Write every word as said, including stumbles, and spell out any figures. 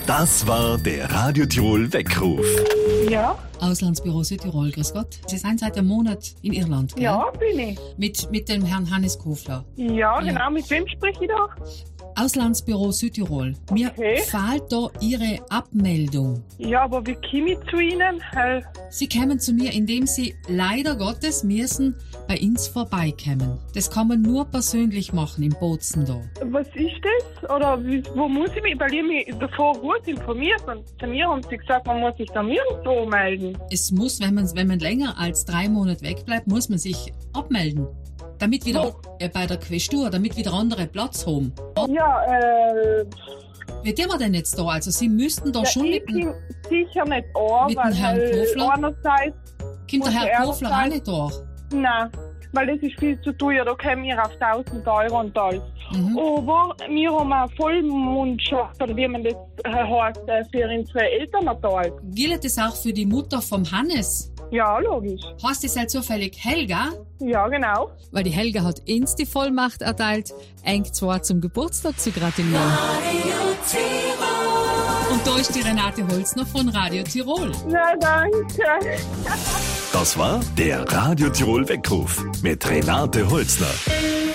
Das war der Radio Tirol Weckruf. Ja, Auslandsbüro Südtirol, grüß Gott. Sie sind seit einem Monat in Irland, gell? ja, bin ich. Mit, mit dem Herrn Hannes Kofler. Ja, genau. Mit wem spreche ich da? Auslandsbüro Südtirol. Mir Okay. fehlt da Ihre Abmeldung. Ja, aber wie komme ich zu Ihnen? Weil, Sie kämen zu mir, indem Sie leider Gottes müssen bei uns vorbeikommen. Das kann man nur persönlich machen im Bozen da. was ist das? Oder wie, wo muss ich mich? Weil ich mich davor gut informiert und zu mir haben sie gesagt, man muss sich da nirgendwo melden. Es muss, wenn man, wenn man länger als drei Monate wegbleibt, muss man sich abmelden. Damit wieder äh, bei der Questur, damit wieder andere Platz haben. Ja, äh, Wie tun wir denn jetzt da? Also Sie müssten da ja, schon ich mit dem, bin sicher nicht an, mit dem weil Herrn halt Kofler? einerseits, kommt der muss Herr er Kofler auch sein- nicht durch? nein, weil das ist viel zu teuer, da kommen wir auf tausend Euro und alles. Mhm. Aber wir haben auch Vollmundschaft, oder wie man das äh, heißt, äh, für unsere Eltern erteilt. Gilt das auch für die Mutter vom Hannes? Ja, logisch. Heißt das halt zufällig Helga? Ja, genau. Weil die Helga hat uns die Vollmacht erteilt, eng zwar zum Geburtstag zu gratulieren. Und da ist die Renate Holzner von Radio Tirol. Na, danke. Das war der Radio Tirol Weckruf mit Renate Holzner.